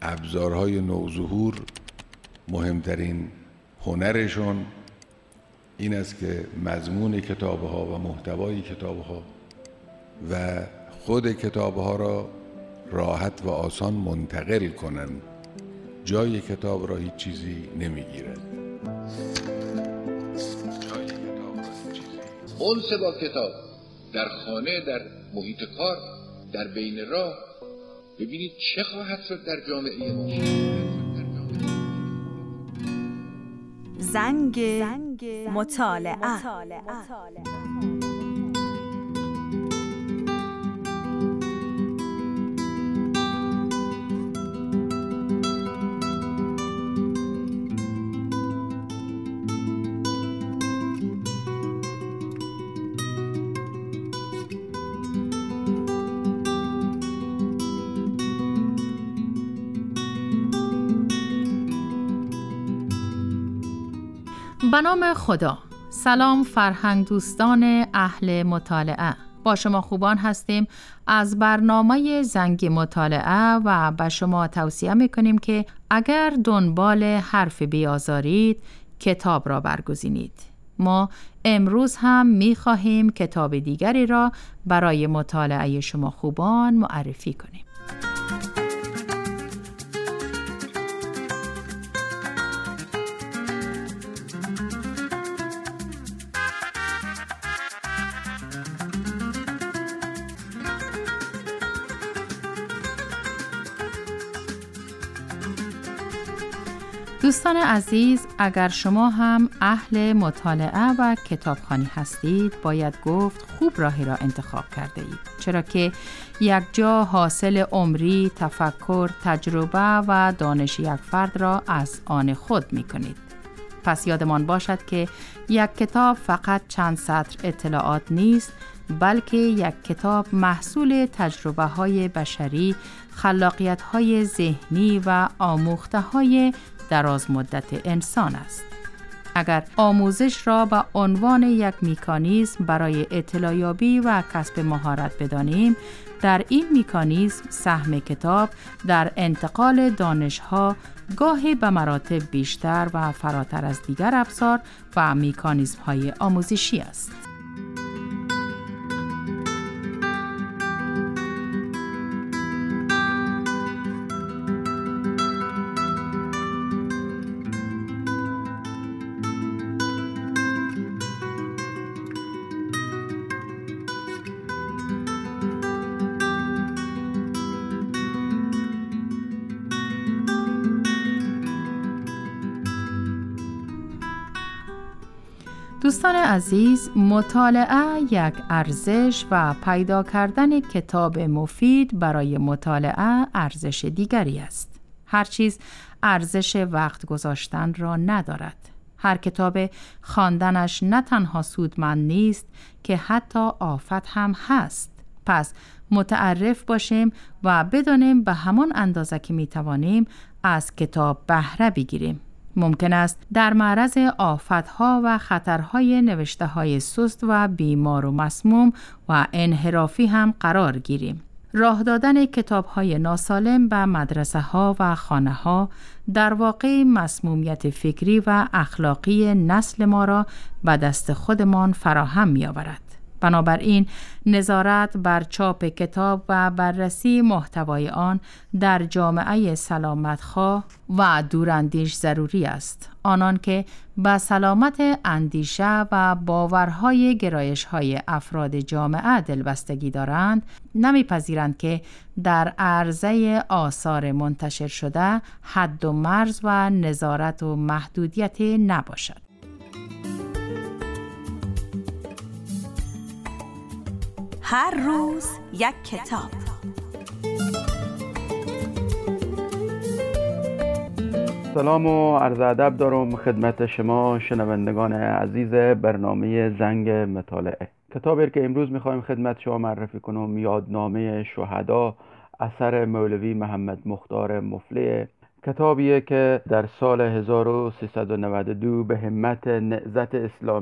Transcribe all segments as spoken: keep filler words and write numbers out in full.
ابزارهای نوظهور مهمترین هنرشون این است که مضمون کتاب‌ها و محتوای کتاب‌ها و خود کتاب‌ها را راحت و آسان منتقل کنند. جای کتاب را هیچ چیزی نمیگیرد. جای کتاب را هیچ چیزی. انس با کتاب در خانه، در محیط کار، در بین راه، ببینید چه خواهد شد در جامعه ما. زنگ مطالعه. به نام خدا. سلام فرهنگ دوستان اهل مطالعه، با شما خوبان هستیم. از برنامه زنگ مطالعه و به شما توصیه میکنیم که اگر دنبال حرف بیازارید کتاب را برگزینید. ما امروز هم میخواهیم کتاب دیگری را برای مطالعه شما خوبان معرفی کنیم. دوستان عزیز، اگر شما هم اهل مطالعه و کتابخوانی هستید، باید گفت خوب راهی را انتخاب کرده اید، چرا که یک جا حاصل عمری، تفکر، تجربه و دانش یک فرد را از آن خود می کنید. پس یادمان باشد که یک کتاب فقط چند سطر اطلاعات نیست، بلکه یک کتاب محصول تجربه های بشری، خلاقیت های ذهنی و آموخته های دراز مدت انسان است. اگر آموزش را به عنوان یک مکانیزم برای اطلاع یابی و کسب مهارت بدانیم، در این مکانیزم سهم کتاب در انتقال دانش‌ها گاهی به مراتب بیشتر و فراتر از دیگر ابزار و مکانیزم‌های آموزشی است. دوستان عزیز، مطالعه یک ارزش و پیدا کردن کتاب مفید برای مطالعه ارزش دیگری است. هر چیز ارزش وقت گذاشتن را ندارد. هر کتاب خواندنش نه تنها سودمند نیست که حتی آفت هم هست. پس متعرف باشیم و بدانیم به همان اندازه که می توانیم از کتاب بهره بگیریم. ممکن است در معرض آفت‌ها و خطرهای نوشته‌های سست و بیمار و مسموم و انحرافی هم قرار گیریم. راه دادن کتاب‌های ناسالم به مدرسه‌ها و خانه‌ها در واقع مسمومیت فکری و اخلاقی نسل ما را به دست خودمان فراهم می‌آورد. بنابراین نظارت بر چاپ کتاب و بررسی محتوای آن در جامعه سلامتخواه و دوراندیش ضروری است. آنان که به سلامت اندیشه و باورهای گرایش‌های افراد جامعه دلبستگی دارند، نمی‌پذیرند که در عرضه آثار منتشر شده حد و مرز و نظارت و محدودیت نباشد. هر روز یک کتاب. سلام و عرض ادب دارم خدمت شما شنوندگان عزیز برنامه زنگ مطالعه. کتابی که امروز میخوایم خدمت شما معرفی کنم یادنامه شهدا اثر مولوی محمد مختار مفلح. کتابیه که در سال هزار و سیصد و نود و دو به همت نهضت اسلامی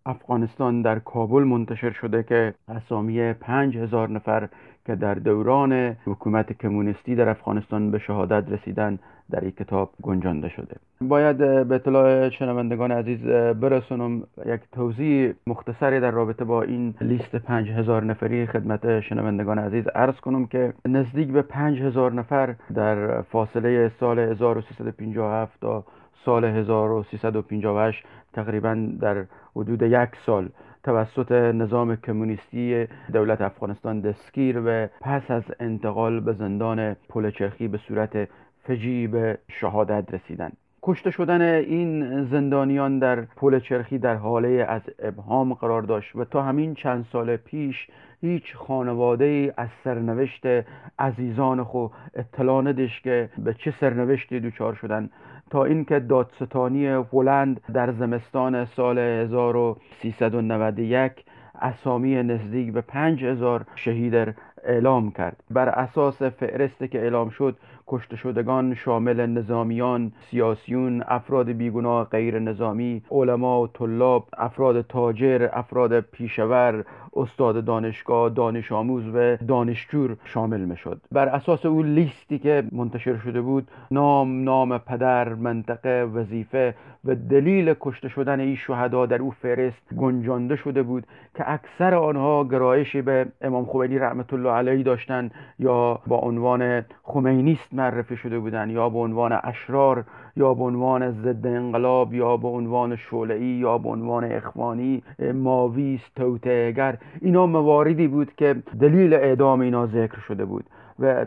افغانستان در کابل منتشر شده که اسامی پنج هزار نفر که در دوران حکومت کمونیستی در افغانستان به شهادت رسیدن در این کتاب گنجانده شده. باید به اطلاع شنوندگان عزیز برسونم یک توضیح مختصری در رابطه با این لیست پنج هزار نفری خدمت شنوندگان عزیز عرض کنم که نزدیک به پنج هزار نفر در فاصله سال هزار و سیصد و پنجاه و هفت تا سال هزار و سیصد و پنجاه و هشت تقریبا در حدود یک سال توسط نظام کمونیستی دولت افغانستان دستگیر و پس از انتقال به زندان پل چرخی به صورت فجیع به شهادت رسیدند. کشته شدن این زندانیان در پل چرخی در حاله از ابهام قرار داشت و تا همین چند سال پیش هیچ خانواده از سرنوشت عزیزان خو اطلاع نداشت که به چه سرنوشتی دچار شدن، تا اینکه دادستانی هلند در زمستان سال هزار و سیصد و نود و یک اسامی نزدیک به پنج هزار شهید اعلام کرد. بر اساس فهرستی که اعلام شد کشته شدگان شامل نظامیان، سیاسیون، افراد بیگناه غیر نظامی، علما و طلاب، افراد تاجر، افراد پیشور، استاد دانشگاه، دانش آموز و دانشجو شامل می شد. بر اساس اون لیستی که منتشر شده بود نام، نام پدر، منطقه، وظیفه و دلیل کشته شدن این شهدا در او فهرست گنجانده شده بود که اکثر آنها گرایشی به امام خمینی رحمت الله علیه داشتند یا با عنوان خمینیست معرفی شده بودند، یا به عنوان اشرار، یا به عنوان ضد انقلاب، یا به عنوان شوله‌ای، یا به عنوان اخوانی، ماویست، توطئه‌گر. اینا مواردی بود که دلیل اعدام اینا ذکر شده بود و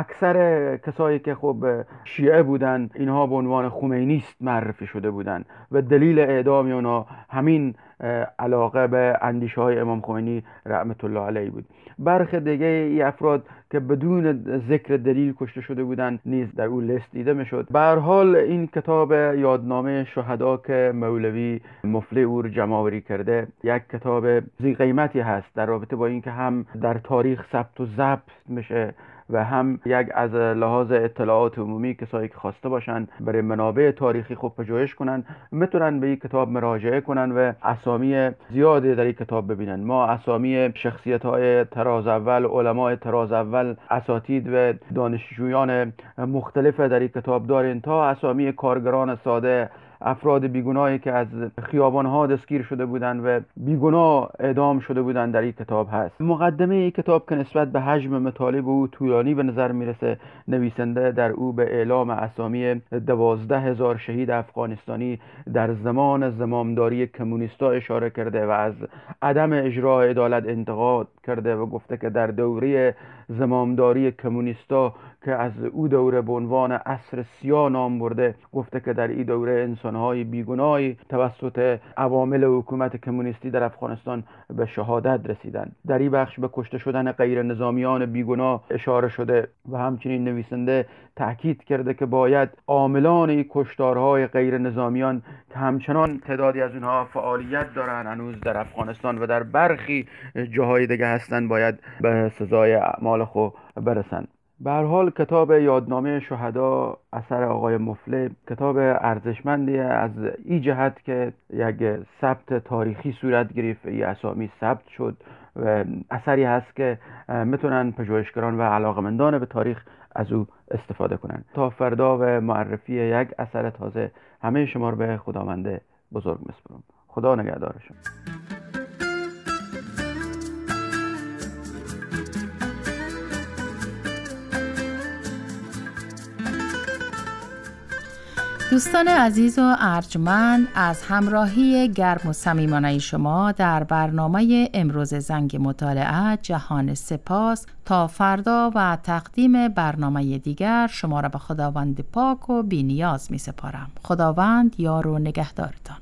اکثر کسایی که خب شیعه بودن اینها به عنوان خمینیست معرفی شده بودن و دلیل اعدام اونا همین علاقه به اندیشه های امام خمینی رحمت الله علیه بود. برخی دیگه ای افراد که بدون ذکر دلیل کشته شده بودند نیز در اون لیست دیده میشد. به هر حال این کتاب یادنامه شهدا که مولوی مفلی اور جمع‌آوری کرده یک کتاب ذی قیمتی هست در رابطه با اینکه هم در تاریخ ثبت و ضبط میشه و هم یک از لحاظ اطلاعات عمومی کسایی که خواسته باشن برای منابع تاریخی خوب پژوهش کنن میتونن به این کتاب مراجعه کنن و اسامی زیادی در این کتاب ببینن. ما اسامی شخصیت های طراز اول، علمای طراز اول، اساتید و دانشجویان مختلف در این کتاب داریم تا اسامی کارگران ساده، افراد بیگناهی که از خیابان‌ها دستگیر شده بودند و بیگناه اعدام شده بودند در این کتاب هست. مقدمه این کتاب که نسبت به حجم مطالب او طولانی به نظر میرسه، نویسنده در او به اعلام اسامی دوازده هزار شهید افغانستانی در زمان زمامداری کمونیستا اشاره کرده و از عدم اجرای عدالت انتقاد کرده و گفته که در دوره زمامداری کمونیستا که از او دوره به عنوان عصر سیاه نام برده، گفته که در این دوره انسانهای بیگناهی توسط عوامل حکومت کمونیستی در افغانستان به شهادت رسیدند. در این بخش به کشته شدن غیر نظامیان بیگناه اشاره شده و همچنین نویسنده تاکید کرده که باید عاملان این کشتارهای غیر نظامیان که همچنان تعدادی از اونها فعالیت دارن هنوز در افغانستان و در برخی جاهای دیگه هستن باید به سزای اعمال خود برسن. به هر حال کتاب یادنامه شهدا اثر آقای مفلی کتاب ارزشمندی از این جهت که یک ثبت تاریخی صورت گرفت، این اسامی ثبت شد و اثری هست که میتونن پژوهشگران و علاقمندان به تاریخ از او استفاده کنن. تا فردا و معرفی یک اثر تازه همه شما رو به خداوند بزرگ میسپارم. خدا نگهدارشون. دوستان عزیز و ارجمند، از همراهی گرم و صمیمانه شما در برنامه امروز زنگ مطالعه جهان سپاس. تا فردا و تقدیم برنامه دیگر شما را به خداوند پاک و بی‌نیاز می سپارم. خداوند یار و نگهدارتان.